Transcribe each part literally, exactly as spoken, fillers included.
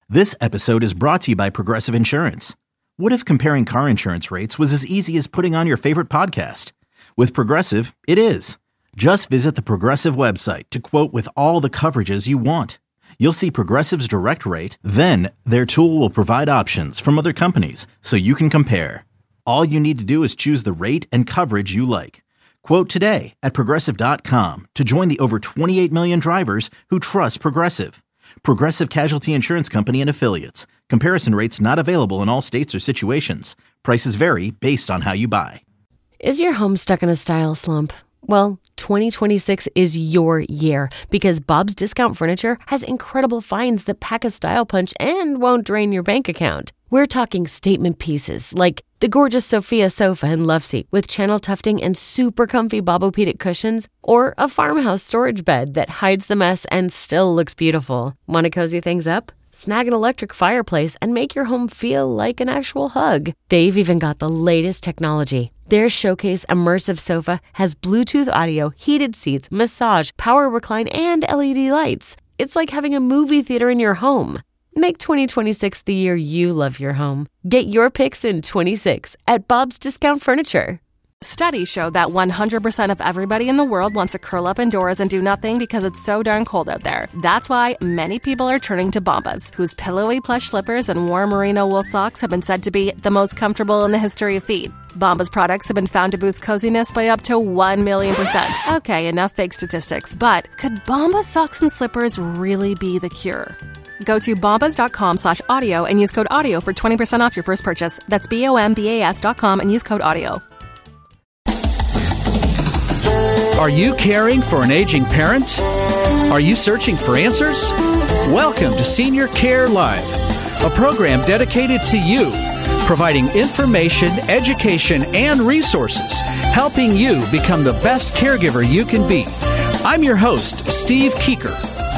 This episode is brought to you by Progressive Insurance. What if comparing car insurance rates was as easy as putting on your favorite podcast? With Progressive, it is. Just visit the Progressive website to quote with all the coverages you want. You'll see Progressive's direct rate, then their tool will provide options from other companies so you can compare. All you need to do is choose the rate and coverage you like. Quote today at progressive dot com to join the over twenty-eight million drivers who trust Progressive. Progressive Casualty Insurance Company and Affiliates. Comparison rates not available in all states or situations. Prices vary based on how you buy. Is your home stuck in a style slump? Well, twenty twenty-six is your year because Bob's Discount Furniture has incredible finds that pack a style punch and won't drain your bank account. We're talking statement pieces like the gorgeous Sophia sofa and love seat with channel tufting and super comfy Bobopedic cushions, or a farmhouse storage bed that hides the mess and still looks beautiful. Want to cozy things up? Snag an electric fireplace and make your home feel like an actual hug. They've even got the latest technology. Their Showcase Immersive Sofa has Bluetooth audio, heated seats, massage, power recline, and L E D lights. It's like having a movie theater in your home. Make twenty twenty-six the year you love your home. Get your picks in twenty-six at Bob's Discount Furniture. Studies show that one hundred percent of everybody in the world wants to curl up indoors and do nothing because it's so darn cold out there. That's why many people are turning to Bombas, whose pillowy plush slippers and warm merino wool socks have been said to be the most comfortable in the history of feet. Bombas products have been found to boost coziness by up to one million percent. Okay, enough fake statistics, but could Bombas socks and slippers really be the cure? Go to bombas.com slash audio and use code audio for twenty percent off your first purchase. That's B-O-M-B-A-S dot com and use code audio. Are you caring for an aging parent? Are you searching for answers? Welcome to Senior Care Live, a program dedicated to you, providing information, education, and resources, helping you become the best caregiver you can be. I'm your host, Steve Keeker.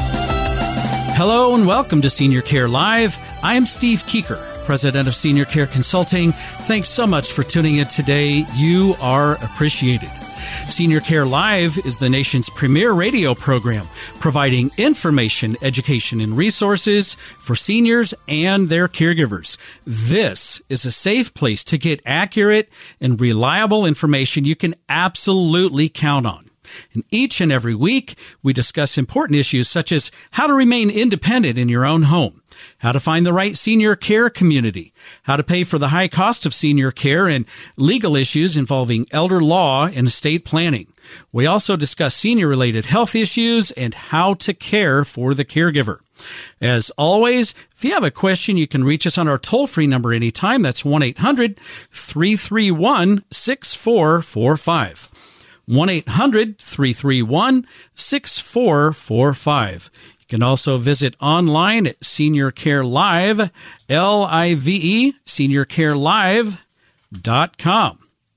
Hello and welcome to Senior Care Live. I'm Steve Keeker, President of Senior Care Consulting. Thanks so much for tuning in today. You are appreciated. Senior Care Live is the nation's premier radio program, providing information, education, and resources for seniors and their caregivers. This is a safe place to get accurate and reliable information you can absolutely count on. And each and every week, we discuss important issues such as how to remain independent in your own home, how to find the right senior care community, how to pay for the high cost of senior care, and legal issues involving elder law and estate planning. We also discuss senior-related health issues and how to care for the caregiver. As always, if you have a question, you can reach us on our toll-free number anytime. That's one eight hundred three three one six four four five. one eight hundred three three one six four four five. You can also visit online at Senior Care Live, L I V E, senior care live dot com.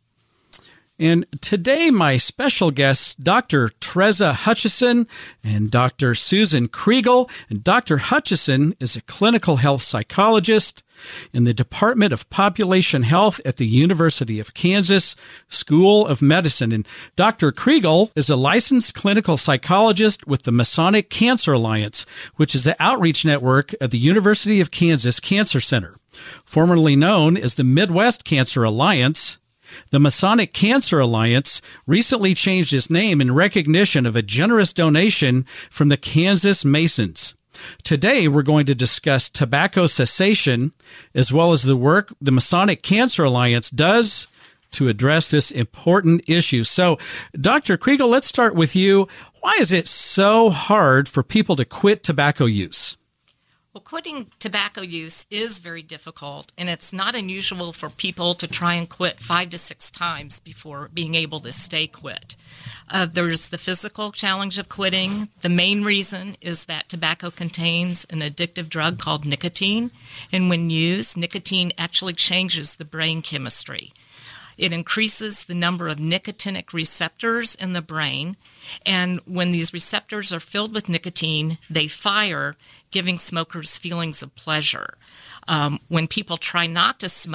And today, my special guests, Doctor Treza Hutchison and Doctor Susan Kriegel. And Doctor Hutchison is a clinical health psychologist in the Department of Population Health at the University of Kansas School of Medicine. And Doctor Kriegel is a licensed clinical psychologist with the Masonic Cancer Alliance, which is the outreach network of the University of Kansas Cancer Center. Formerly known as the Midwest Cancer Alliance, the Masonic Cancer Alliance recently changed its name in recognition of a generous donation from the Kansas Masons. Today, we're going to discuss tobacco cessation, as well as the work the Masonic Cancer Alliance does to address this important issue. So, Doctor Kriegel, let's start with you. Why is it so hard for people to quit tobacco use? Well, quitting tobacco use is very difficult, and it's not unusual for people to try and quit five to six times before being able to stay quit. Uh, there's the physical challenge of quitting. The main reason is that tobacco contains an addictive drug called nicotine, and when used, nicotine actually changes the brain chemistry. It increases the number of nicotinic receptors in the brain, and when these receptors are filled with nicotine, they fire, giving smokers feelings of pleasure. Um, when people try not to smoke,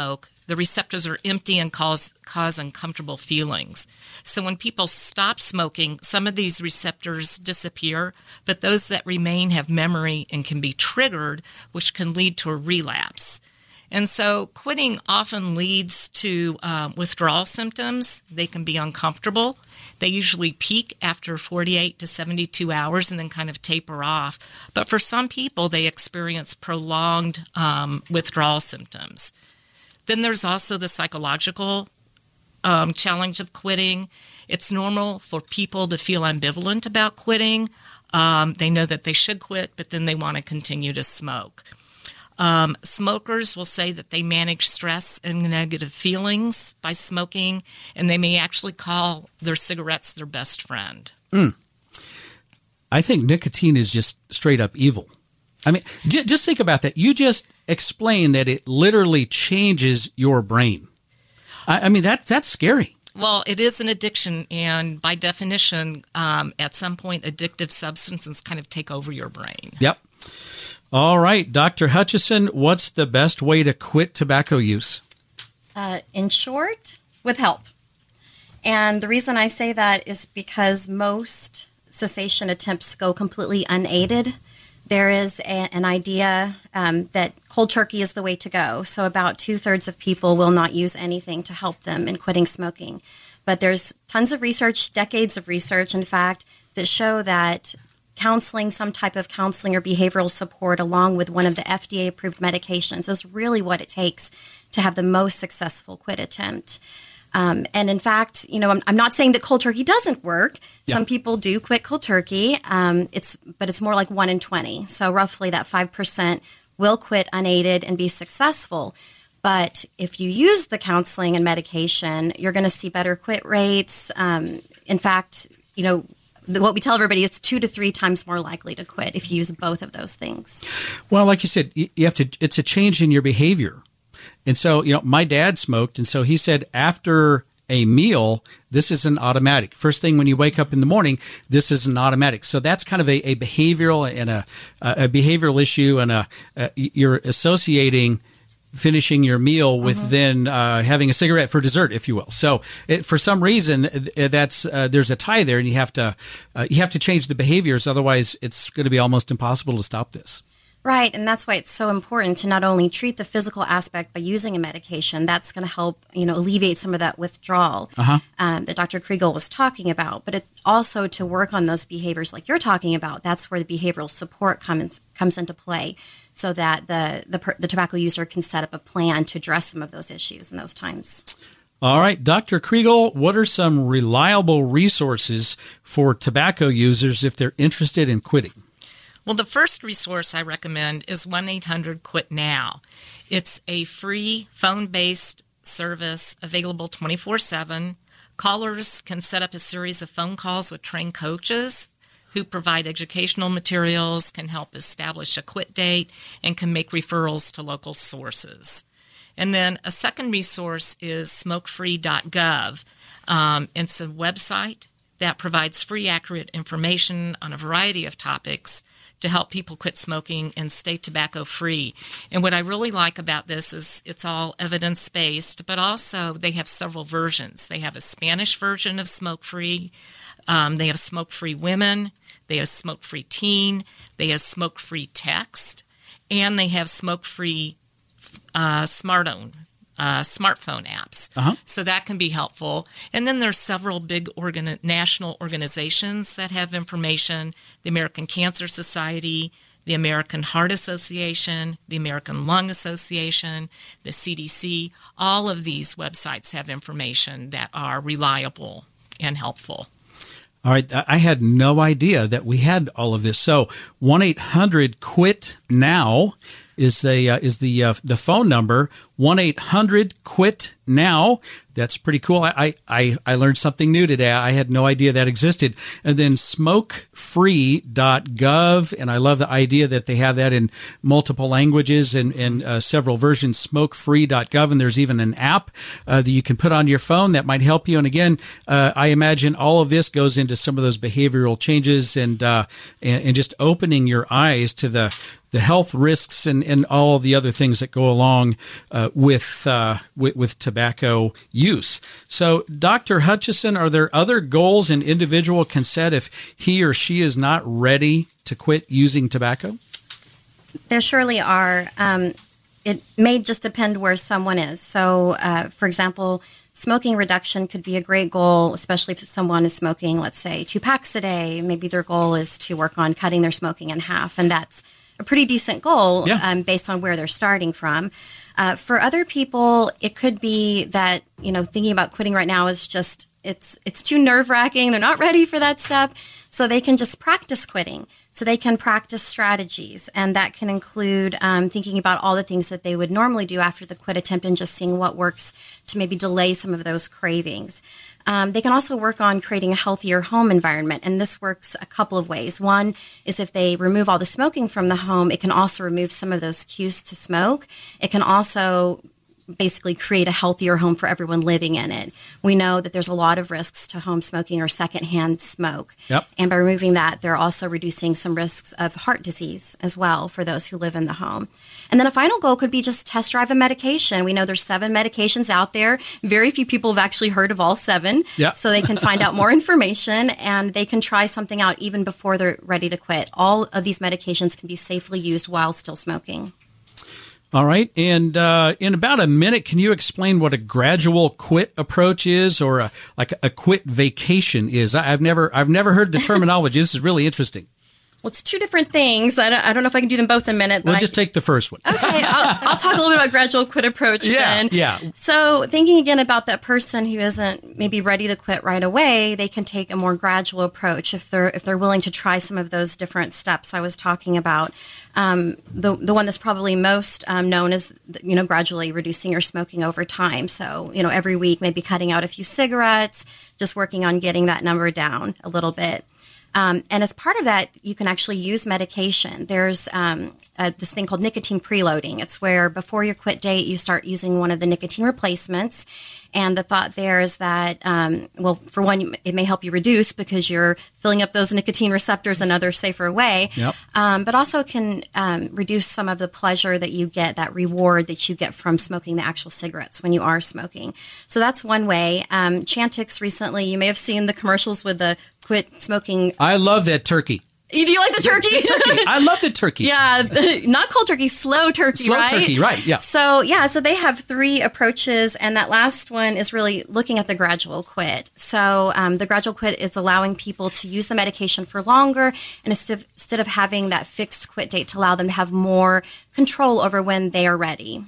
the receptors are empty and cause cause uncomfortable feelings. So when people stop smoking, some of these receptors disappear, but those that remain have memory and can be triggered, which can lead to a relapse. And so quitting often leads to um, withdrawal symptoms. They can be uncomfortable. They usually peak after forty-eight to seventy-two hours and then kind of taper off. But for some people, they experience prolonged um, withdrawal symptoms. Then there's also the psychological um, challenge of quitting. It's normal for people to feel ambivalent about quitting. Um, they know that they should quit, but then they want to continue to smoke. Um, smokers will say that they manage stress and negative feelings by smoking, and they may actually call their cigarettes their best friend. Mm. I think nicotine is just straight up evil. I mean, j- just think about that. You just explained that it literally changes your brain. I, I mean, that that's scary. Well, it is an addiction, and by definition, um, at some point, addictive substances kind of take over your brain. Yep. All right, Doctor Hutchison, what's the best way to quit tobacco use? Uh, in short, with help. And the reason I say that is because most cessation attempts go completely unaided. There is a, an idea um, that cold turkey is the way to go. So about two-thirds of people will not use anything to help them in quitting smoking. But there's tons of research, decades of research, in fact, that show that counseling, some type of counseling or behavioral support along with one of the F D A-approved medications is really what it takes to have the most successful quit attempt. Um, and in fact, you know, I'm, I'm not saying that cold turkey doesn't work. Yeah. Some people do quit cold turkey. Um, it's but it's more like one in twenty. So roughly that five percent will quit unaided and be successful. But if you use the counseling and medication, you're going to see better quit rates. Um, in fact, you know, what we tell everybody is two to three times more likely to quit if you use both of those things. Well, like you said, you have to. It's a change in your behavior. And so, you know, my dad smoked, and so he said after a meal, this is an automatic. First thing when you wake up in the morning, this is an automatic. So that's kind of a, a behavioral and a, a behavioral issue, and a, a you're associating finishing your meal with mm-hmm. then uh, having a cigarette for dessert, if you will. So it, for some reason, that's uh, there's a tie there, and you have to uh, you have to change the behaviors. Otherwise, it's going to be almost impossible to stop this. Right, and that's why it's so important to not only treat the physical aspect by using a medication. That's going to help, you know, alleviate some of that withdrawal uh-huh. um, that Doctor Kriegel was talking about. But it also to work on those behaviors like you're talking about. That's where the behavioral support comes comes into play, so that the the, the tobacco user can set up a plan to address some of those issues in those times. All right, Doctor Kriegel, what are some reliable resources for tobacco users if they're interested in quitting? Well, the first resource I recommend is one eight hundred quit now. It's a free phone-based service available twenty-four seven. Callers can set up a series of phone calls with trained coaches who provide educational materials, can help establish a quit date, and can make referrals to local sources. And then a second resource is smoke free dot gov. Um, it's a website that provides free, accurate information on a variety of topics to help people quit smoking and stay tobacco-free. And what I really like about this is it's all evidence-based, but also they have several versions. They have a Spanish version of Smoke-Free. Um, they have Smoke-Free Women. They have Smoke-Free Teen. They have Smoke-Free Text. And they have Smoke-Free uh, smartphone, uh, smartphone apps. Uh-huh. So that can be helpful. And then there's several big organ- national organizations that have information. The American Cancer Society, the American Heart Association, the American Lung Association, the C D C. All of these websites have information that are reliable and helpful. All right, I had no idea that we had all of this. So one eight hundred quit now is the uh, is the uh, the phone number. one eight hundred quit now. That's pretty cool. I, I, I learned something new today. I had no idea that existed. And then smoke free dot gov. And I love the idea that they have that in multiple languages and, and uh, several versions, smoke free dot gov. And there's even an app uh, that you can put on your phone that might help you. And again, uh, I imagine all of this goes into some of those behavioral changes and, uh, and, and just opening your eyes to the, the health risks and, and all of the other things that go along uh, with, uh, with with tobacco use. So, Doctor Hutchison, are there other goals an individual can set if he or she is not ready to quit using tobacco? There surely are. Um, it may just depend where someone is. So, uh, for example, smoking reduction could be a great goal, especially if someone is smoking, let's say, two packs a day. Maybe their goal is to work on cutting their smoking in half, and that's a pretty decent goal yeah. um, based on where they're starting from. Uh, for other people, it could be that, you know, thinking about quitting right now is just, it's it's too nerve-wracking. They're not ready for that step. So they can just practice quitting. So they can practice strategies, and that can include um, thinking about all the things that they would normally do after the quit attempt and just seeing what works to maybe delay some of those cravings. Um, they can also work on creating a healthier home environment, and this works a couple of ways. One is if they remove all the smoking from the home, it can also remove some of those cues to smoke. It can also basically create a healthier home for everyone living in it. We know that there's a lot of risks to home smoking or secondhand smoke. Yep. And by removing that, they're also reducing some risks of heart disease as well for those who live in the home. And then a final goal could be just test drive a medication. We know there's seven medications out there. Very few people have actually heard of all seven. Yep. So they can find out more information, and they can try something out even before they're ready to quit. All of these medications can be safely used while still smoking. All right. And uh, in about a minute, can you explain what a gradual quit approach is, or a, like a quit vacation is? I, I've never I've never heard the terminology. This is really interesting. Well, it's two different things. I don't, I don't know if I can do them both in a minute. But We'll just take the first one. Okay, I'll, I'll talk a little bit about gradual quit approach Yeah, then. yeah. So thinking again about that person who isn't maybe ready to quit right away, they can take a more gradual approach if they're if they're willing to try some of those different steps I was talking about. Um, the the one that's probably most um, known is, you know, gradually reducing your smoking over time. So, you know, every week maybe cutting out a few cigarettes, just working on getting that number down a little bit. Um, and as part of that, you can actually use medication. There's um, uh, this thing called nicotine preloading. It's where before your quit date, you start using one of the nicotine replacements. And the thought there is that, um, well, for one, it may help you reduce because you're filling up those nicotine receptors another safer way. Yep. Um, but also can um, reduce some of the pleasure that you get, that reward that you get from smoking the actual cigarettes when you are smoking. So that's one way. Um, Chantix recently, you may have seen the commercials with the quit smoking. I love that turkey. You do you like the turkey? Turkey. I love the turkey. Yeah, not cold turkey, slow turkey, Slow right? turkey, right, yeah. So, yeah, so they have three approaches, and that last one is really looking at the gradual quit. So um, the gradual quit is allowing people to use the medication for longer, and instead of, instead of having that fixed quit date, to allow them to have more control over when they are ready.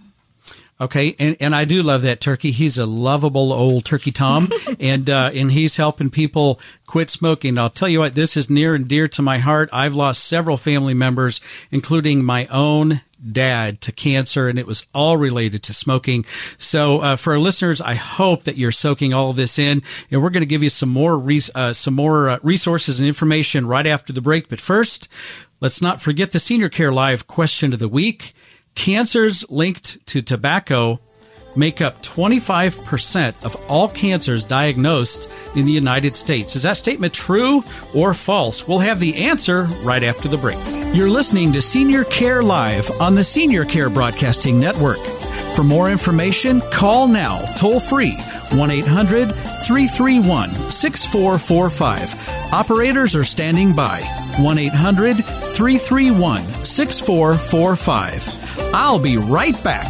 Okay, and, and I do love that turkey. He's a lovable old turkey Tom, and uh, and he's helping people quit smoking. I'll tell you what, this is near and dear to my heart. I've lost several family members, including my own dad, to cancer, and it was all related to smoking. So uh, for our listeners, I hope that you're soaking all of this in, and we're going to give you some more res- uh, some more uh, resources and information right after the break. But first, let's not forget the Senior Care Live question of the week. Cancers linked to tobacco make up twenty-five percent of all cancers diagnosed in the United States. Is that statement true or false? We'll have the answer right after the break. You're listening to Senior Care Live on the Senior Care Broadcasting Network. For more information, call now, toll free, one eight hundred three three one six four four five. Operators are standing by, one eight hundred three three one six four four five. I'll be right back.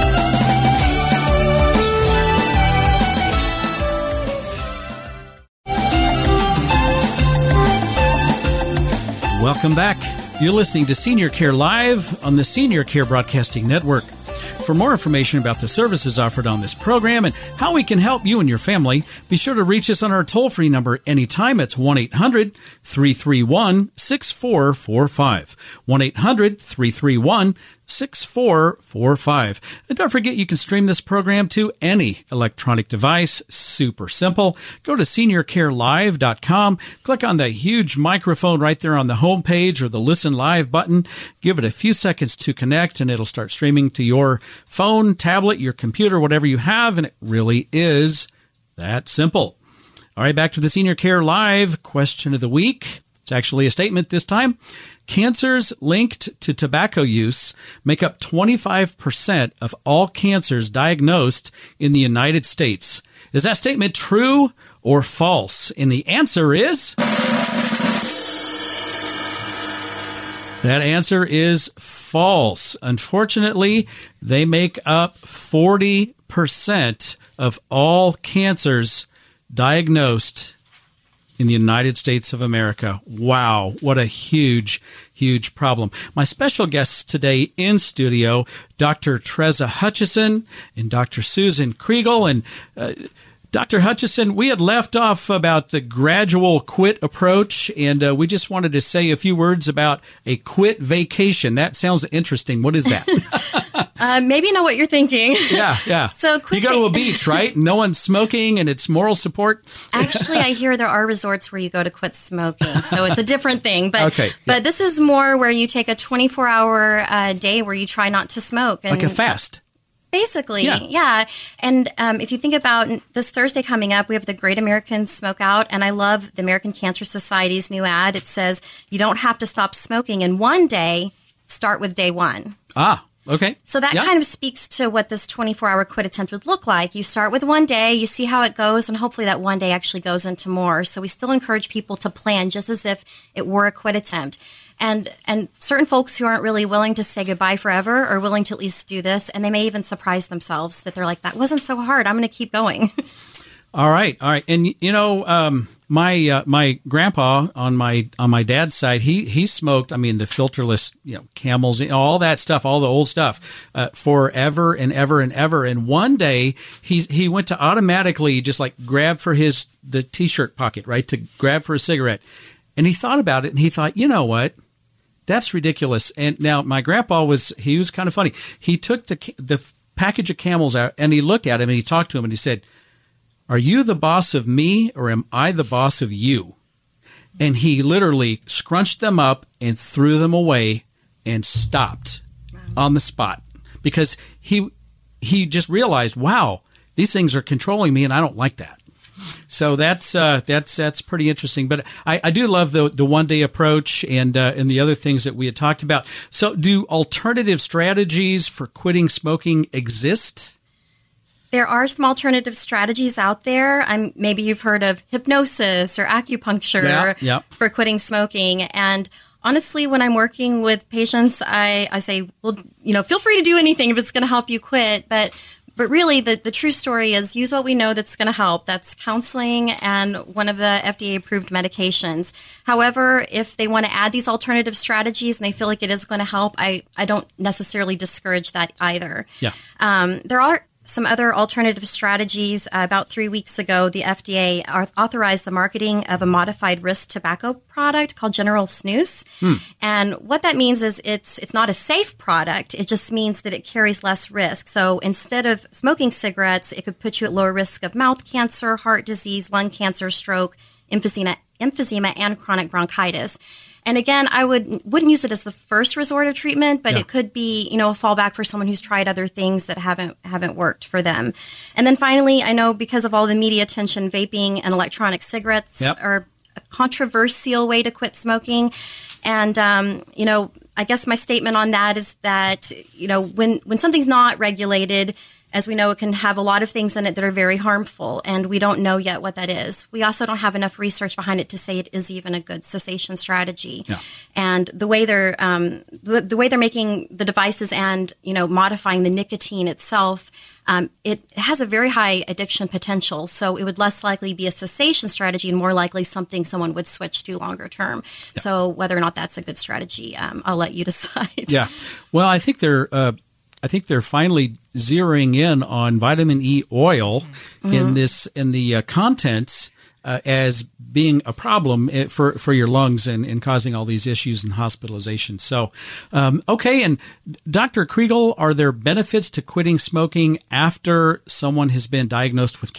Welcome back. You're listening to Senior Care Live on the Senior Care Broadcasting Network. For more information about the services offered on this program and how we can help you and your family, be sure to reach us on our toll-free number anytime. It's one eight hundred three three one six four four five. one eight hundred three three one six four four five. And don't forget, you can stream this program to any electronic device. Super simple. Go to senior care live dot com, click on the huge microphone right there on the home page or the Listen Live button. Give it a few seconds to connect, and it'll start streaming to your phone, tablet, your computer, whatever you have, and it really is that simple. All right, back to the Senior Care Live question of the week. It's actually a statement this time. Cancers linked to tobacco use make up twenty-five percent of all cancers diagnosed in the United States. Is that statement true or false? And the answer is... That answer is false. Unfortunately, they make up forty percent of all cancers diagnosed in the United States of America. Wow, what a huge, huge problem. My special guests today in studio, Doctor Treza Hutchison and Doctor Susan Kriegel. And uh, Doctor Hutchison, we had left off about the gradual quit approach, and uh, we just wanted to say a few words about a quit vacation. That sounds interesting. What is that? uh, maybe you know what you're thinking. Yeah, yeah. So quit you go to a beach, right? No one's smoking, and it's moral support. Actually, I hear there are resorts where you go to quit smoking, so it's a different thing. But okay, yeah. but this is more where you take a twenty-four hour uh, day where you try not to smoke, and like a fast. Basically, yeah. yeah. And um, if you think about this Thursday coming up, we have the Great American Smoke Out, and I love the American Cancer Society's new ad. It says you don't have to stop smoking in one day. Start with day one. Ah, okay. So that yeah. kind of speaks to what this twenty-four hour quit attempt would look like. You start with one day, you see how it goes, and hopefully that one day actually goes into more. So we still encourage people to plan just as if it were a quit attempt. And and certain folks who aren't really willing to say goodbye forever are willing to at least do this, and they may even surprise themselves that they're like, that wasn't so hard. I'm going to keep going. All right, all right. And you know, um, my uh, my grandpa on my on my dad's side, he he smoked. I mean, the filterless, you know, Camels, all that stuff, all the old stuff, uh, forever and ever and ever. And one day, he he went to automatically just like grab for his the t-shirt pocket, right, to grab for a cigarette, and he thought about it, and he thought, you know what? That's ridiculous. And now my grandpa was, he was kind of funny. He took the the package of Camels out and he looked at him and he talked to him and he said, are you the boss of me or am I the boss of you? And he literally scrunched them up and threw them away and stopped wow. on the spot because he he just realized, wow, these things are controlling me and I don't like that. So that's uh, that's that's pretty interesting. But I, I do love the the one day approach and uh, and the other things that we had talked about. So do alternative strategies for quitting smoking exist? There are some alternative strategies out there. I'm, maybe you've heard of hypnosis or acupuncture yeah, yeah. for quitting smoking. And honestly, when I'm working with patients, I, I say, well, you know, feel free to do anything if it's going to help you quit. But But really, the, the true story is use what we know that's going to help. That's counseling and one of the F D A-approved medications. However, if they want to add these alternative strategies and they feel like it is going to help, I, I don't necessarily discourage that either. Yeah. Um, there are some other alternative strategies. Uh, about three weeks ago, the F D A authorized the marketing of a modified risk tobacco product called General Snus. Hmm. And what that means is it's it's not a safe product. It just means that it carries less risk. So instead of smoking cigarettes, it could put you at lower risk of mouth cancer, heart disease, lung cancer, stroke, emphysema, emphysema and chronic bronchitis. And again, I would, wouldn't use it as the first resort of treatment, but yeah. it could be, you know, a fallback for someone who's tried other things that haven't haven't worked for them. And then finally, I know because of all the media attention, vaping and electronic cigarettes yep. are a controversial way to quit smoking. And, um, you know, I guess my statement on that is that, you know, when, when something's not regulated, as we know, it can have a lot of things in it that are very harmful, and we don't know yet what that is. We also don't have enough research behind it to say it is even a good cessation strategy. Yeah. And the way they're um, the, the way they're making the devices and you know modifying the nicotine itself, um, it has a very high addiction potential. So it would less likely be a cessation strategy and more likely something someone would switch to longer term. Yeah. So whether or not that's a good strategy, um, I'll let you decide. Yeah. Well, I think they're. Uh I think they're finally zeroing in on vitamin E oil mm-hmm. in this in the uh, contents uh, as being a problem for for your lungs and, and causing all these issues and hospitalization. So, um, okay, and Doctor Kriegel, are there benefits to quitting smoking after someone has been diagnosed with cancer?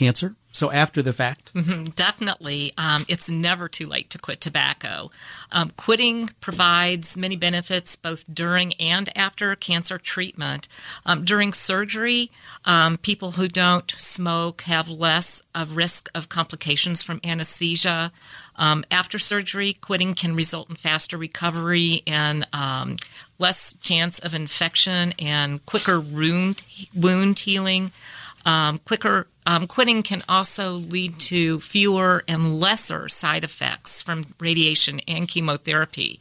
So after the fact? Mm-hmm, definitely. Um, it's never too late to quit tobacco. Um, quitting provides many benefits both during and after cancer treatment. Um, during surgery, um, people who don't smoke have less of risk of complications from anesthesia. Um, after surgery, quitting can result in faster recovery and um, less chance of infection and quicker wound, wound healing. Um, quicker um, quitting can also lead to fewer and lesser side effects from radiation and chemotherapy.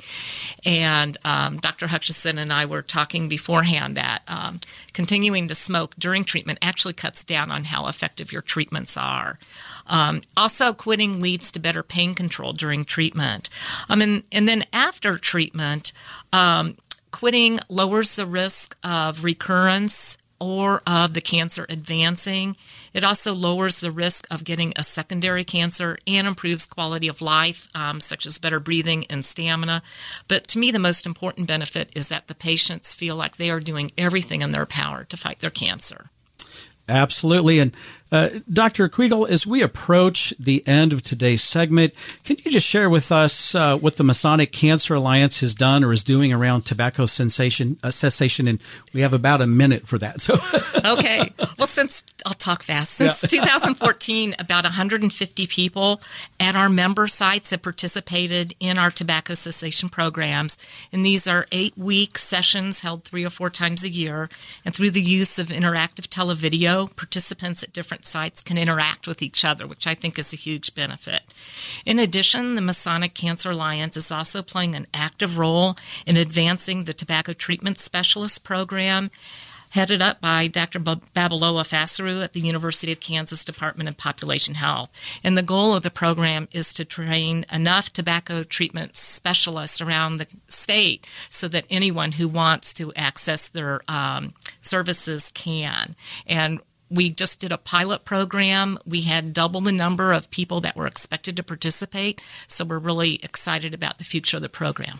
And um, Doctor Hutchison and I were talking beforehand that um, continuing to smoke during treatment actually cuts down on how effective your treatments are. Um, also, quitting leads to better pain control during treatment. Um, and, and then after treatment, um, quitting lowers the risk of recurrence or of the cancer advancing. It also lowers the risk of getting a secondary cancer and improves quality of life, um, such as better breathing and stamina. But to me, the most important benefit is that the patients feel like they are doing everything in their power to fight their cancer. Absolutely. And uh, Doctor Kriegel, as we approach the end of today's segment, can you just share with us uh, what the Masonic Cancer Alliance has done or is doing around tobacco cessation? Uh, cessation? And we have about a minute for that. So, okay. Well, since I'll talk fast. Since yeah. two thousand fourteen, about one hundred fifty people at our member sites have participated in our tobacco cessation programs. And these are eight-week sessions held three or four times a year. And through the use of interactive televideo, participants at different sites can interact with each other, which I think is a huge benefit. In addition, the Masonic Cancer Alliance is also playing an active role in advancing the Tobacco Treatment Specialist Program, headed up by Doctor Babalola Fasaru at the University of Kansas Department of Population Health. And the goal of the program is to train enough tobacco treatment specialists around the state so that anyone who wants to access their um, services can. And we just did a pilot program. We had double the number of people that were expected to participate, so we're really excited about the future of the program.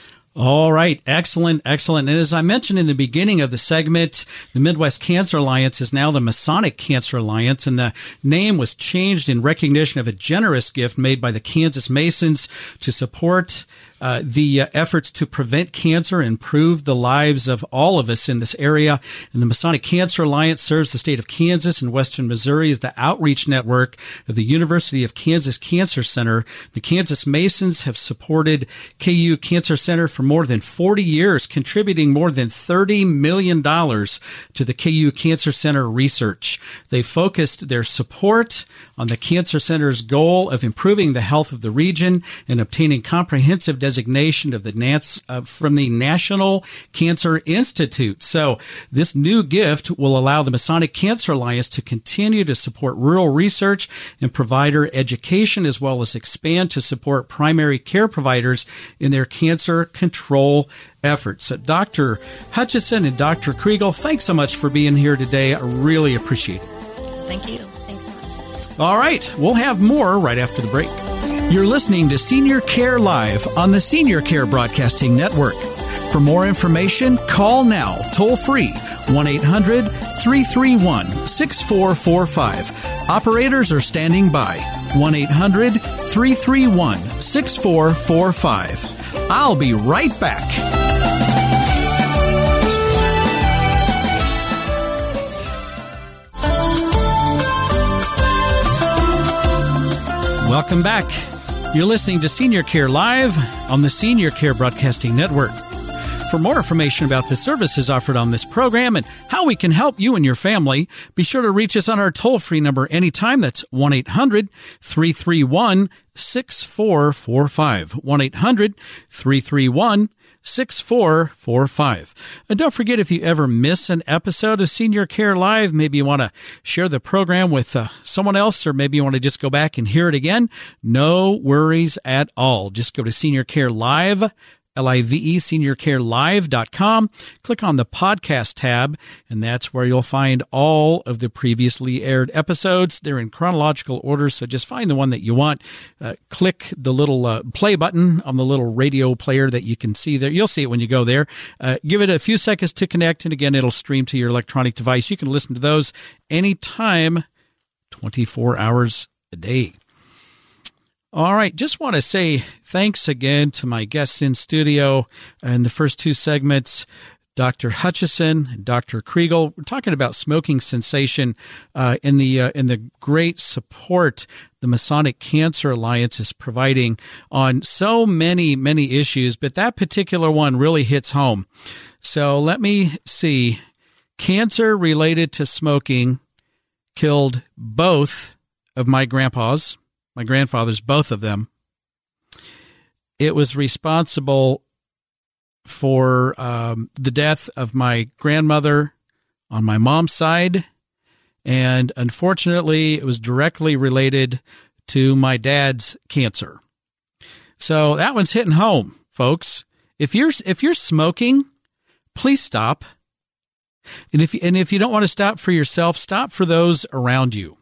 All right. Excellent. Excellent. And as I mentioned in the beginning of the segment, the Midwest Cancer Alliance is now the Masonic Cancer Alliance, and the name was changed in recognition of a generous gift made by the Kansas Masons to support uh, the uh, efforts to prevent cancer and improve the lives of all of us in this area. And the Masonic Cancer Alliance serves the state of Kansas and western Missouri as the outreach network of the University of Kansas Cancer Center. The Kansas Masons have supported K U Cancer Center for more than forty years, contributing more than thirty million dollars to the K U Cancer Center research. They focused their support on the Cancer Center's goal of improving the health of the region and obtaining comprehensive designation of the Nats, uh, from the National Cancer Institute. So this new gift will allow the Masonic Cancer Alliance to continue to support rural research and provider education, as well as expand to support primary care providers in their cancer control efforts. Uh, Doctor Hutchison and Doctor Kriegel, thanks so much for being here today. I really appreciate it. Thank you. Thanks so much. All right. We'll have more right after the break. You're listening to Senior Care Live on the Senior Care Broadcasting Network. For more information, call now, toll free, one eight hundred three three one six four four five. Operators are standing by, one eight hundred three three one six four four five. I'll be right back. Welcome back. You're listening to Senior Care Live on the Senior Care Broadcasting Network. For more information about the services offered on this program and how we can help you and your family, be sure to reach us on our toll-free number anytime. That's one eight hundred three three one six four four five. one eight hundred three three one six four four five. And don't forget, if you ever miss an episode of Senior Care Live, maybe you want to share the program with uh, someone else, or maybe you want to just go back and hear it again, no worries at all. Just go to Senior Care Live, L I V E, senior care live dot com. Click on the podcast tab, and that's where you'll find all of the previously aired episodes. They're in chronological order, so just find the one that you want. Uh, click the little uh, play button on the little radio player that you can see there. You'll see it when you go there. Uh, give it a few seconds to connect, and again, it'll stream to your electronic device. You can listen to those anytime twenty-four hours a day. All right, just want to say thanks again to my guests in studio in the first two segments, Doctor Hutchison and Doctor Kriegel. We're talking about smoking cessation uh, in the uh, in the great support the Masonic Cancer Alliance is providing on so many, many issues, but that particular one really hits home. So let me see. Cancer related to smoking killed both of my grandpas. My grandfathers, both of them. It was responsible for um, the death of my grandmother on my mom's side, and unfortunately, it was directly related to my dad's cancer. So that one's hitting home, folks. If you're if you're smoking, please stop. And if and if you don't want to stop for yourself, stop for those around you,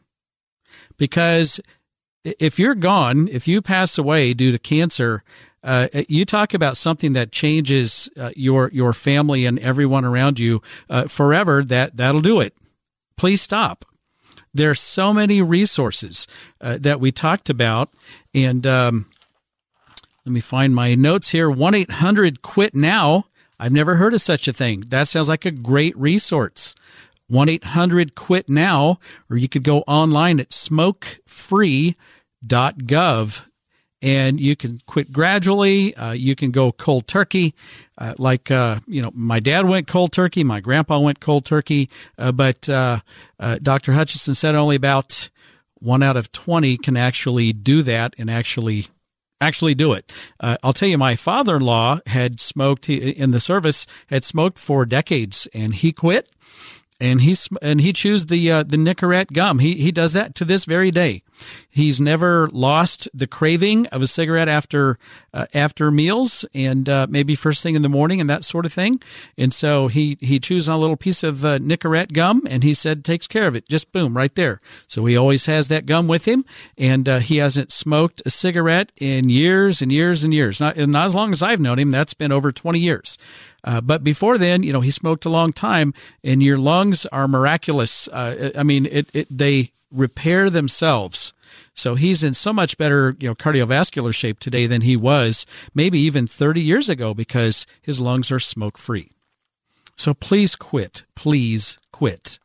because if you're gone, if you pass away due to cancer, uh, you talk about something that changes uh, your your family and everyone around you uh, forever. That that'll do it. Please stop. There's so many resources uh, that we talked about, and um, let me find my notes here. one eight hundred quit now. I've never heard of such a thing. That sounds like a great resource. one eight hundred quit now, or you could go online at smoke free dot gov, and you can quit gradually. Uh, you can go cold turkey, uh, like, uh, you know, my dad went cold turkey, my grandpa went cold turkey, uh, but uh, uh, Doctor Hutchison said only about one out of twenty can actually do that and actually actually do it. Uh, I'll tell you, my father-in-law had smoked he, in the service, had smoked for decades, and he quit. And he and he chews the uh, the Nicorette gum. He he does that to this very day. He's never lost the craving of a cigarette after uh, after meals and uh, maybe first thing in the morning and that sort of thing. And so he he chews on a little piece of uh, Nicorette gum, and he said takes care of it. Just boom, right there. So he always has that gum with him, and uh, he hasn't smoked a cigarette in years and years and years. Not not as long as I've known him. That's been over twenty years. Uh, but before then, you know, he smoked a long time, and your lungs are miraculous. Uh, I mean, it, it they repair themselves. So he's in so much better, you know, cardiovascular shape today than he was maybe even thirty years ago, because his lungs are smoke free. So please quit. Please quit.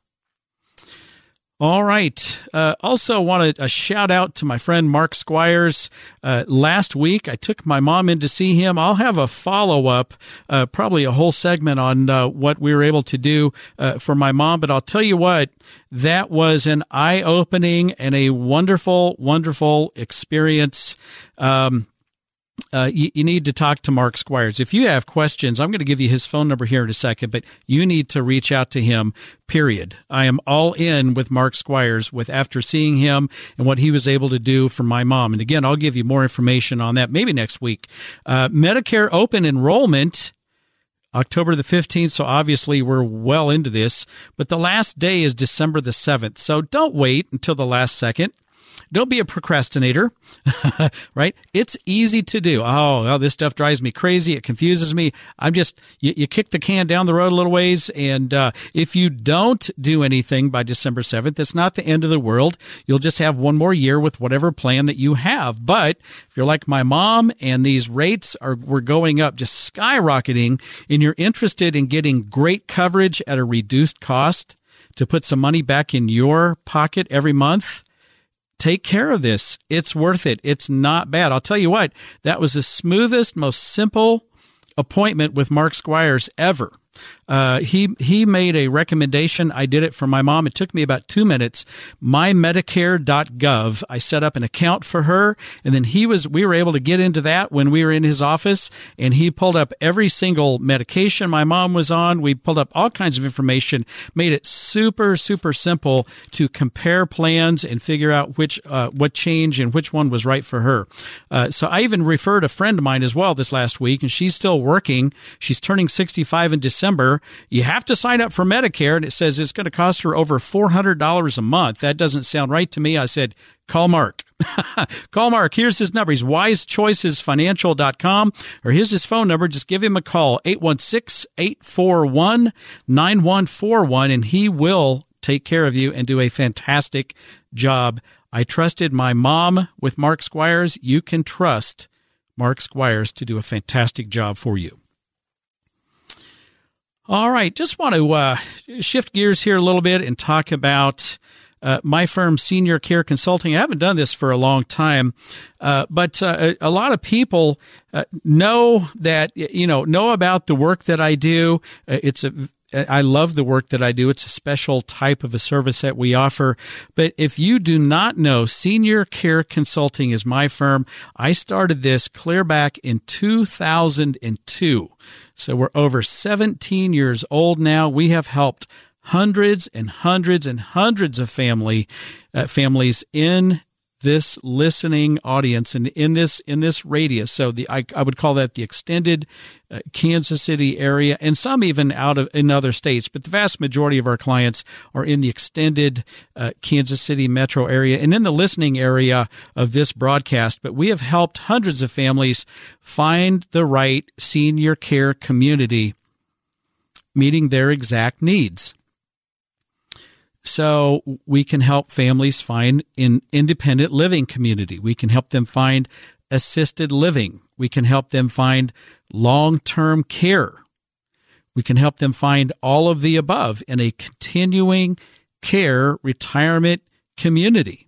All right. Uh, also wanted a shout out to my friend Mark Squires. Uh, last week, I took my mom in to see him. I'll have a follow-up, uh, probably a whole segment on uh, what we were able to do uh, for my mom. But I'll tell you what, that was an eye-opening and a wonderful, wonderful experience. Um, Uh, you, you need to talk to Mark Squires. If you have questions, I'm going to give you his phone number here in a second, but you need to reach out to him, period. I am all in with Mark Squires with after seeing him and what he was able to do for my mom. And again, I'll give you more information on that maybe next week. Uh, Medicare open enrollment, October the fifteenth, so obviously we're well into this, but the last day is December the seventh. So don't wait until the last second. Don't be a procrastinator, right? It's easy to do. Oh, oh, this stuff drives me crazy. It confuses me. I'm just, you, you kick the can down the road a little ways. And uh, if you don't do anything by December seventh, it's not the end of the world. You'll just have one more year with whatever plan that you have. But if you're like my mom and these rates are were going up, just skyrocketing, and you're interested in getting great coverage at a reduced cost to put some money back in your pocket every month, take care of this. It's worth it. It's not bad. I'll tell you what, that was the smoothest, most simple appointment with Mark Squires ever. Uh, he, he made a recommendation. I did it for my mom. It took me about two minutes. my medicare dot gov. I set up an account for her, and then he was, we were able to get into that when we were in his office, and he pulled up every single medication my mom was on. We pulled up all kinds of information, made it super, super simple to compare plans and figure out which, uh, what change and which one was right for her. Uh, so I even referred a friend of mine as well this last week, and she's still working. She's turning sixty-five in December. You have to sign up for Medicare, and it says it's going to cost her over four hundred dollars a month. That doesn't sound right to me. I said, call Mark. Call Mark. Here's his number. He's wise choices financial dot com, or here's his phone number. Just give him a call, eight one six, eight four one, nine one four one, and he will take care of you and do a fantastic job. I trusted my mom with Mark Squires. You can trust Mark Squires to do a fantastic job for you. All right, just want to uh, shift gears here a little bit and talk about uh, my firm, Senior Care Consulting. I haven't done this for a long time, uh, but uh, a, a lot of people uh, know that, you know, know about the work that I do. Uh, it's a I love the work that I do. It's a special type of a service that we offer. But if you do not know, Senior Care Consulting is my firm. I started this clear back in two thousand two. So we're over seventeen years old now. We have helped hundreds and hundreds and hundreds of family uh, families in this listening audience and in this in this radius. So the I, I would call that the extended uh, Kansas City area, and some even out of in other states. But the vast majority of our clients are in the extended uh, Kansas City metro area and in the listening area of this broadcast. But we have helped hundreds of families find the right senior care community meeting their exact needs. So we can help families find an independent living community. We can help them find assisted living. We can help them find long-term care. We can help them find all of the above in a continuing care retirement community.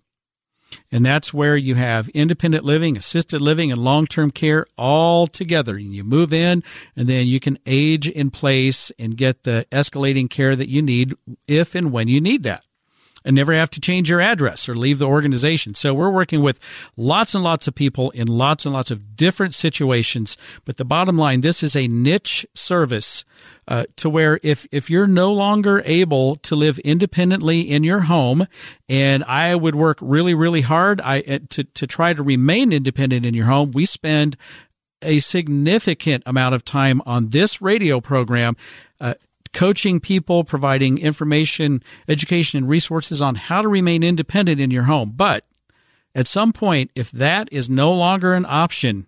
And that's where you have independent living, assisted living, and long-term care all together. And you move in, and then you can age in place and get the escalating care that you need if and when you need that, and never have to change your address or leave the organization. So we're working with lots and lots of people in lots and lots of different situations. But the bottom line, this is a niche service uh, to where if, if you're no longer able to live independently in your home, and I would work really, really hard I, to, to try to remain independent in your home, we spend a significant amount of time on this radio program uh, coaching people, providing information, education, and resources on how to remain independent in your home. But at some point, if that is no longer an option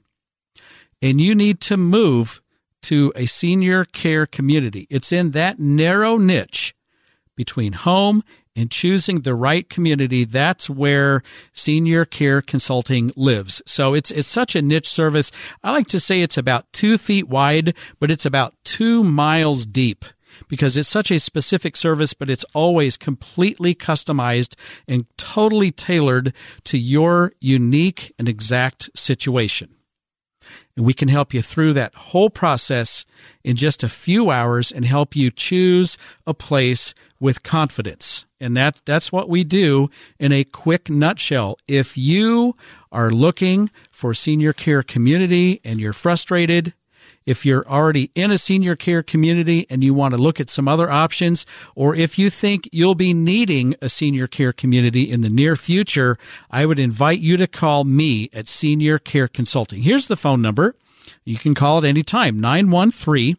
and you need to move to a senior care community, it's in that narrow niche between home and choosing the right community. That's where Senior Care Consulting lives. So it's it's such a niche service. I like to say it's about two feet wide, but it's about two miles deep, because it's such a specific service, but it's always completely customized and totally tailored to your unique and exact situation. And we can help you through that whole process in just a few hours and help you choose a place with confidence. And that, that's what we do in a quick nutshell. If you are looking for a senior care community and you're frustrated, if you're already in a senior care community and you want to look at some other options, or if you think you'll be needing a senior care community in the near future, I would invite you to call me at Senior Care Consulting. Here's the phone number. You can call it anytime, nine one three,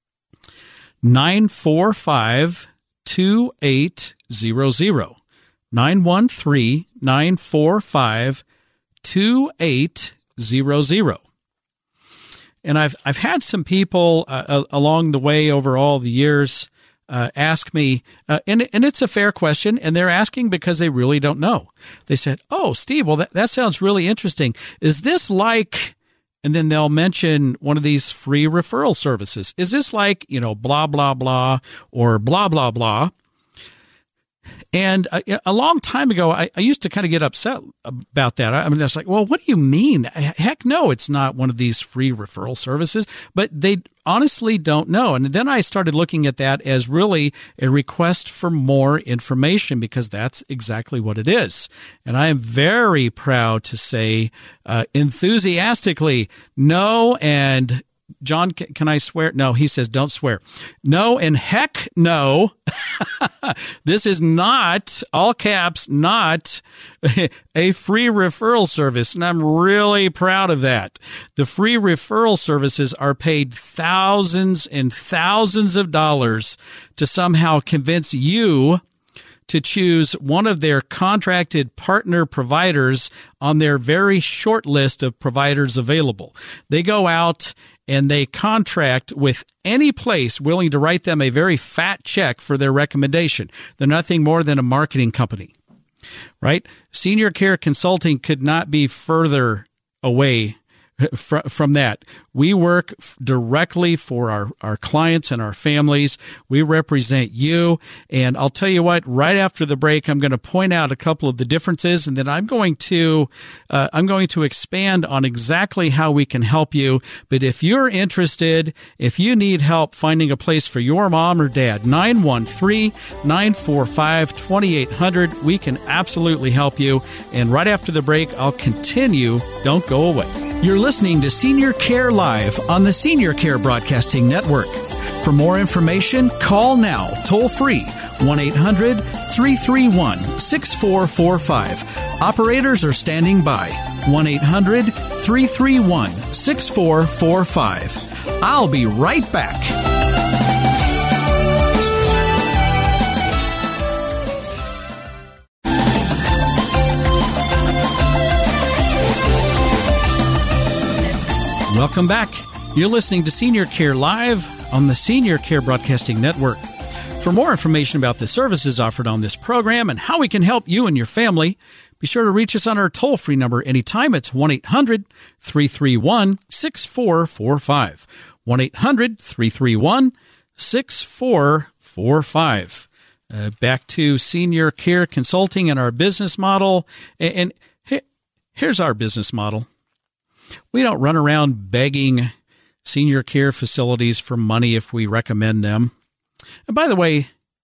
nine four five, two eight zero zero. nine one three, nine four five, two eight zero zero. And I've I've had some people uh, along the way over all the years uh, ask me, uh, and and it's a fair question, and they're asking because they really don't know. They said, "Oh, Steve, well that that sounds really interesting. Is this like?" And then they'll mention one of these free referral services. Is this like, you know, blah blah blah or blah blah blah? And a, a long time ago, I, I used to kind of get upset about that. I mean, I was like, well, what do you mean? Heck no, it's not one of these free referral services. But they honestly don't know. And then I started looking at that as really a request for more information, because that's exactly what it is. And I am very proud to say uh, enthusiastically no, and John, can I swear? No, he says, don't swear. No, and heck no. This is not, all caps, not a free referral service. And I'm really proud of that. The free referral services are paid thousands and thousands of dollars to somehow convince you to choose one of their contracted partner providers on their very short list of providers available. They go out and they contract with any place willing to write them a very fat check for their recommendation. They're nothing more than a marketing company, right? Senior Care Consulting could not be further away from that. We work directly for our, our clients and our families. We represent you. And I'll tell you what, right after the break, I'm going to point out a couple of the differences, and then I'm going to, uh, I'm going to expand on exactly how we can help you. But if you're interested, if you need help finding a place for your mom or dad, nine one three, nine four five, two eight zero zero, we can absolutely help you. And right after the break, I'll continue. Don't go away. You're listening to Senior Care Live on the Senior Care Broadcasting Network. For more information, call now, toll free, one eight hundred, three three one, six four four five. Operators are standing by, one eight hundred, three three one, six four four five. I'll be right back. Welcome back. You're listening to Senior Care Live on the Senior Care Broadcasting Network. For more information about the services offered on this program and how we can help you and your family, be sure to reach us on our toll-free number anytime. It's one eight hundred, three three one, six four four five. one eight hundred, three three one, six four four five. Uh, back to Senior Care Consulting and our business model. And, and here's our business model. We don't run around begging senior care facilities for money if we recommend them. And by the way,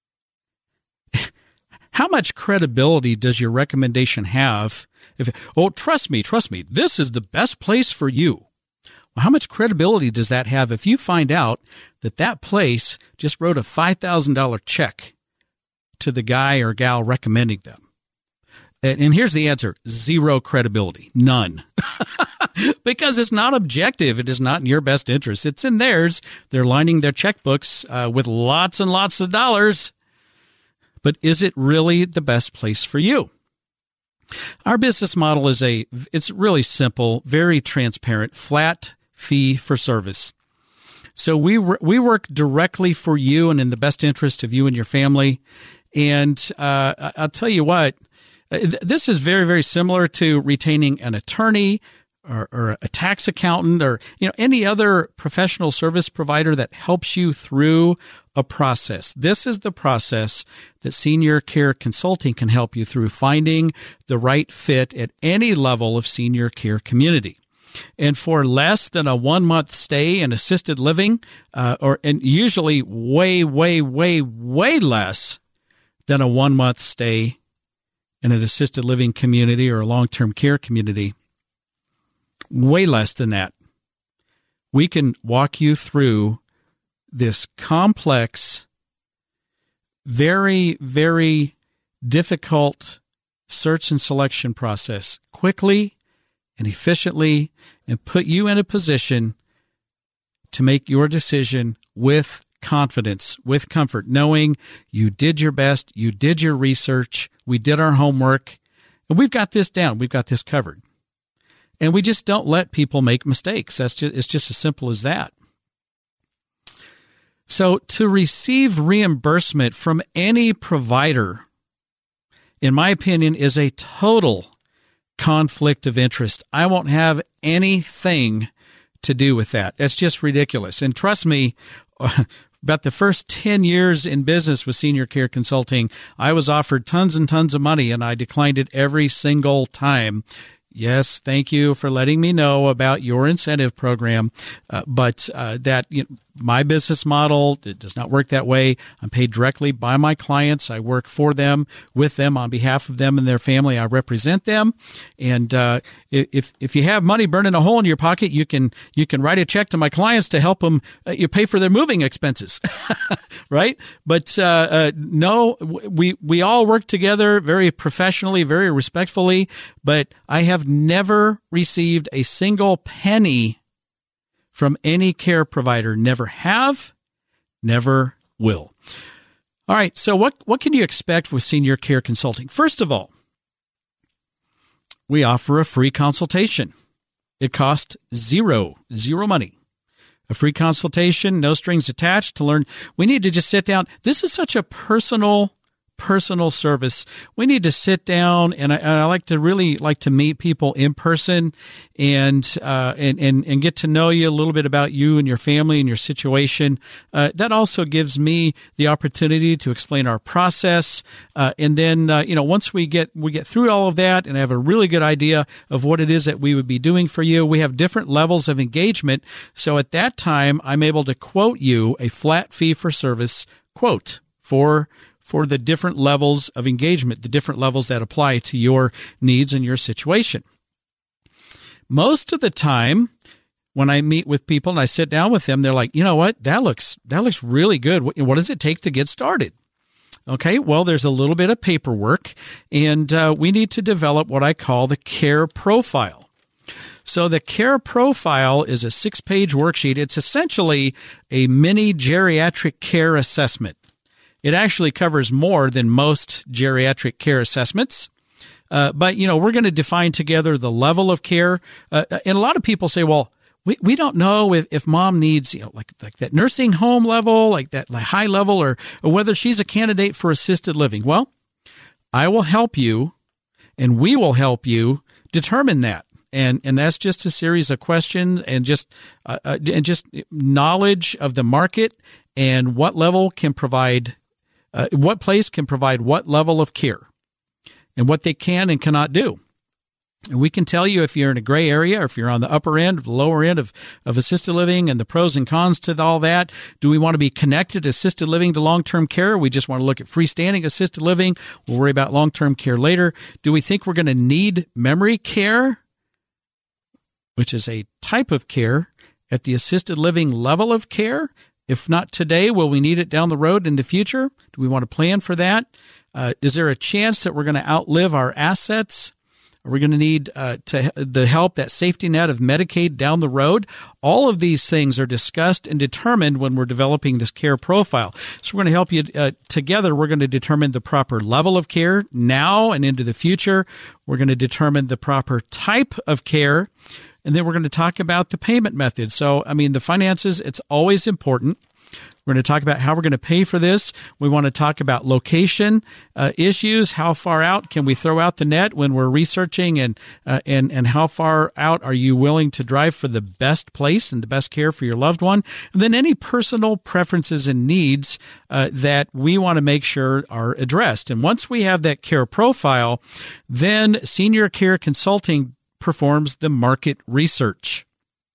how much credibility does your recommendation have? If, oh, trust me, trust me, this is the best place for you. Well, how much credibility does that have if you find out that that place just wrote a five thousand dollars check to the guy or gal recommending them? And, and here's the answer. Zero credibility. None. Because it's not objective. It is not in your best interest. It's in theirs. They're lining their checkbooks uh, with lots and lots of dollars. But is it really the best place for you? Our business model is a, it's really simple, very transparent, flat fee for service. So we we work directly for you and in the best interest of you and your family. And uh, I'll tell you what, this is very, very similar to retaining an attorney or, or a tax accountant or, you know, any other professional service provider that helps you through a process. This is the process that Senior Care Consulting can help you through, finding the right fit at any level of senior care community. And for less than a one-month stay in assisted living, uh, or and usually way, way, way, way less than a one-month stay in an assisted living community or a long-term care community, way less than that, we can walk you through this complex, very, very difficult search and selection process quickly and efficiently and put you in a position to make your decision with confidence, with comfort, knowing you did your best, you did your research, we did our homework, and we've got this down, we've got this covered. And we just don't let people make mistakes. That's just, it's just as simple as that. So to receive reimbursement from any provider, in my opinion, is a total conflict of interest. I won't have anything to do with that. That's just ridiculous. And trust me, about the first ten years in business with Senior Care Consulting, I was offered tons and tons of money, and I declined it every single time. Yes, thank you for letting me know about your incentive program, uh, but uh, that you know, my business model, it does not work that way. I'm paid directly by my clients. I work for them, with them, on behalf of them and their family. I represent them, and uh, if if you have money burning a hole in your pocket, you can you can write a check to my clients to help them uh, you pay for their moving expenses, right? But uh, uh, no, we we all work together very professionally, very respectfully. But I have never received a single penny from any care provider. Never have, never will. All right, so what, what can you expect with Senior Care Consulting? First of all, we offer a free consultation. It costs zero, zero money. A free consultation, no strings attached to learn. We need to just sit down. This is such a personal personal service. We need to sit down, and I, and I like to really like to meet people in person and, uh, and, and, and get to know you a little bit about you and your family and your situation. Uh, that also gives me the opportunity to explain our process. Uh, and then, uh, you know, once we get, we get through all of that and I have a really good idea of what it is that we would be doing for you, we have different levels of engagement. So at that time, I'm able to quote you a flat fee for service quote for for the different levels of engagement, the different levels that apply to your needs and your situation. Most of the time, when I meet with people and I sit down with them, they're like, you know what, that looks that looks really good. What, what does it take to get started? Okay, well, there's a little bit of paperwork, and uh, we need to develop what I call the care profile. So the care profile is a six-page worksheet. It's essentially a mini geriatric care assessment. It actually covers more than most geriatric care assessments. Uh, but, you know, we're going to define together the level of care. Uh, and a lot of people say, well, we, we don't know if, if mom needs, you know, like, like that nursing home level, like that like high level, or, or whether she's a candidate for assisted living. Well, I will help you, and we will help you determine that. And and that's just a series of questions and just uh, and just knowledge of the market and what level can provide Uh, what place can provide what level of care and what they can and cannot do. And we can tell you if you're in a gray area or if you're on the upper end or the lower end of, of assisted living and the pros and cons to all that. Do we want to be connected to assisted living to long-term care? We just want to look at freestanding assisted living. We'll worry about long-term care later. Do we think we're going to need memory care, which is a type of care at the assisted living level of care? If not today, will we need it down the road in the future? Do we want to plan for that? Uh, is there a chance that we're going to outlive our assets? Are we going to need uh, to, the help, that safety net of Medicaid down the road? All of these things are discussed and determined when we're developing this care profile. So we're going to help you uh, together. We're going to determine the proper level of care now and into the future. We're going to determine the proper type of care. And then we're going to talk about the payment method. So, I mean, the finances, it's always important. We're going to talk about how we're going to pay for this. We want to talk about location uh, issues. How far out can we throw out the net when we're researching, and uh, and and how far out are you willing to drive for the best place and the best care for your loved one? And then any personal preferences and needs uh, that we want to make sure are addressed. And once we have that care profile, then Senior Care Consulting performs the market research.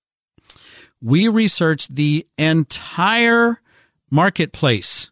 We research the entire marketplace.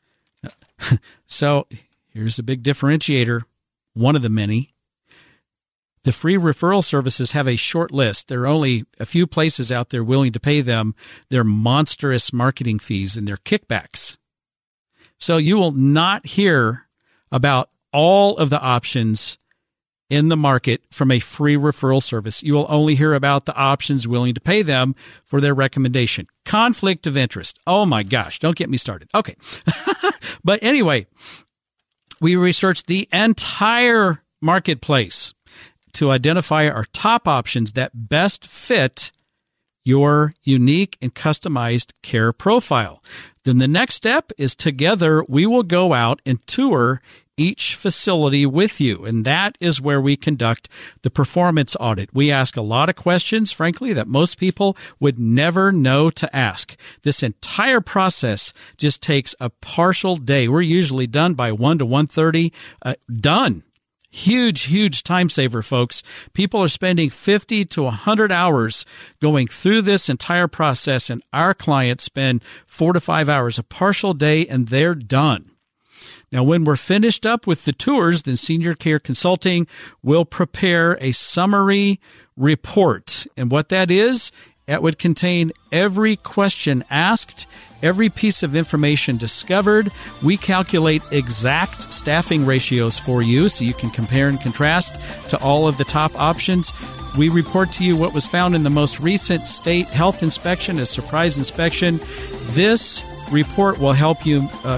So here's a big differentiator, one of the many. The free referral services have a short list. There are only a few places out there willing to pay them their monstrous marketing fees and their kickbacks. So you will not hear about all of the options in the market from a free referral service. You will only hear about the options willing to pay them for their recommendation. Conflict of interest. Oh my gosh, don't get me started. Okay. But anyway, we researched the entire marketplace to identify our top options that best fit your unique and customized care profile. Then the next step is together we will go out and tour each facility with you. And that is where we conduct the performance audit. We ask a lot of questions, frankly, that most people would never know to ask. This entire process just takes a partial day. We're usually done by one to one thirty. Uh, done. Huge, huge time saver, folks. People are spending fifty to one hundred hours going through this entire process, and our clients spend four to five hours, a partial day, and they're done. Now, when we're finished up with the tours, then Senior Care Consulting will prepare a summary report. And what that is, it would contain every question asked, every piece of information discovered. We calculate exact staffing ratios for you so you can compare and contrast to all of the top options. We report to you what was found in the most recent state health inspection, a surprise inspection. This report will help you uh,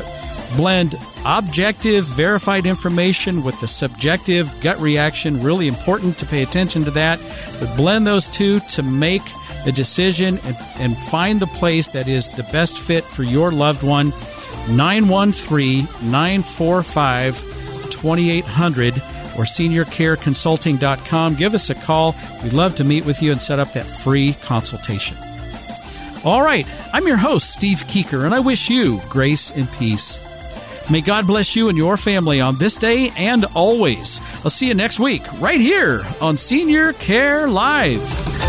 Blend objective, verified information with the subjective gut reaction. Really important to pay attention to that. But blend those two to make a decision and, and find the place that is the best fit for your loved one. nine one three, nine four five, two eight zero zero or senior care consulting dot com. Give us a call. We'd love to meet with you and set up that free consultation. All right, I'm your host, Steve Keeker, and I wish you grace and peace. May God bless you and your family on this day and always. I'll see you next week right here on Senior Care Live.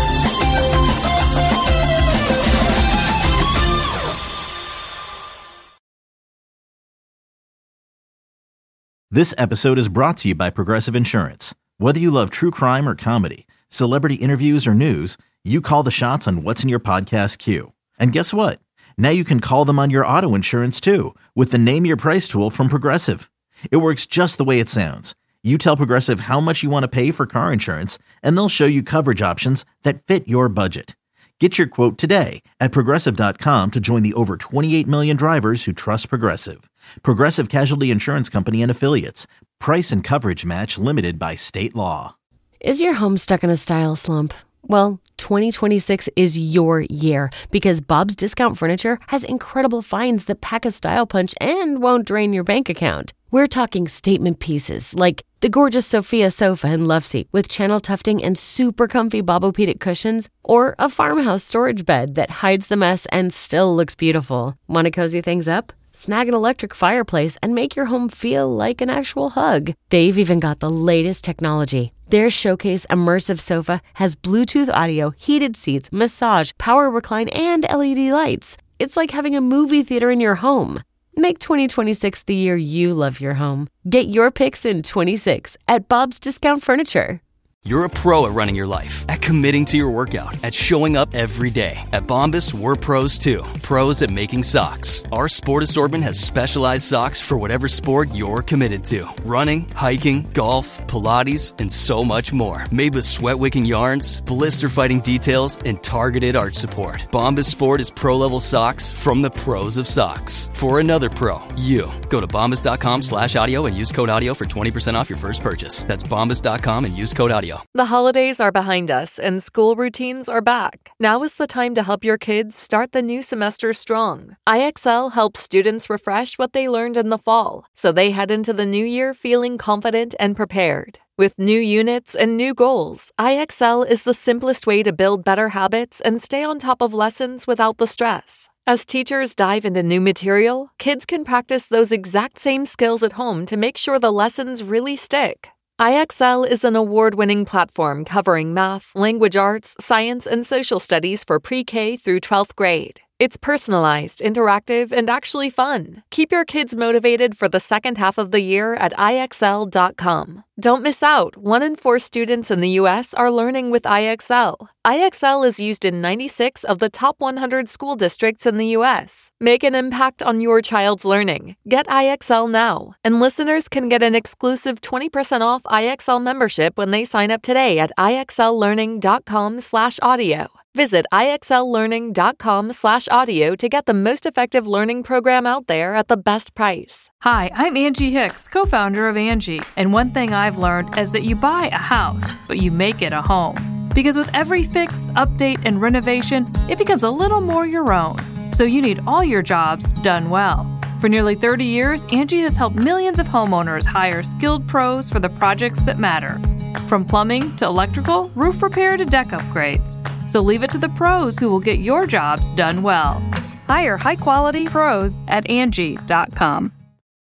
This episode is brought to you by Progressive Insurance. Whether you love true crime or comedy, celebrity interviews or news, you call the shots on what's in your podcast queue. And guess what? Now you can call them on your auto insurance too with the Name Your Price tool from Progressive. It works just the way it sounds. You tell Progressive how much you want to pay for car insurance, and they'll show you coverage options that fit your budget. Get your quote today at Progressive dot com to join the over twenty-eight million drivers who trust Progressive. Progressive Casualty Insurance Company and Affiliates. Price and coverage match limited by state law. Is your home stuck in a style slump? Well, twenty twenty-six is your year because Bob's Discount Furniture has incredible finds that pack a style punch and won't drain your bank account. We're talking statement pieces like the gorgeous Sophia sofa and love seat with channel tufting and super comfy Bobopedic cushions, or a farmhouse storage bed that hides the mess and still looks beautiful. Want to cozy things up? Snag an electric fireplace and make your home feel like an actual hug. They've even got the latest technology. Their Showcase Immersive Sofa has Bluetooth audio, heated seats, massage, power recline, and L E D lights. It's like having a movie theater in your home. Make twenty twenty-six the year you love your home. Get your picks in twenty-six at Bob's Discount Furniture. You're a pro at running your life, at committing to your workout, at showing up every day. At Bombas, we're pros too. Pros at making socks. Our sport assortment has specialized socks for whatever sport you're committed to. Running, hiking, golf, Pilates, and so much more. Made with sweat-wicking yarns, blister-fighting details, and targeted arch support. Bombas Sport is pro-level socks from the pros of socks. For another pro, you. Go to bombas.com slash audio and use code audio for twenty percent off your first purchase. That's bombas dot com and use code audio. The holidays are behind us and school routines are back. Now is the time to help your kids start the new semester strong. I X L helps students refresh what they learned in the fall, so they head into the new year feeling confident and prepared. With new units and new goals, I X L is the simplest way to build better habits and stay on top of lessons without the stress. As teachers dive into new material, kids can practice those exact same skills at home to make sure the lessons really stick. I X L is an award-winning platform covering math, language arts, science, and social studies for pre-K through twelfth grade. It's personalized, interactive, and actually fun. Keep your kids motivated for the second half of the year at I X L dot com. Don't miss out. One in four students in the U S are learning with I X L. I X L is used in ninety-six of the top one hundred school districts in the U S. Make an impact on your child's learning. Get I X L now. And listeners can get an exclusive twenty percent off I X L membership when they sign up today at I X L learning dot com slash audio. Visit I X L learning dot com slash audio to get the most effective learning program out there at the best price. Hi, I'm Angie Hicks, co-founder of Angie. And one thing I've learned is that you buy a house, but you make it a home. Because with every fix, update, and renovation, it becomes a little more your own. So you need all your jobs done well. For nearly thirty years, Angie has helped millions of homeowners hire skilled pros for the projects that matter. From plumbing to electrical, roof repair to deck upgrades. So leave it to the pros who will get your jobs done well. Hire high-quality pros at Angie dot com.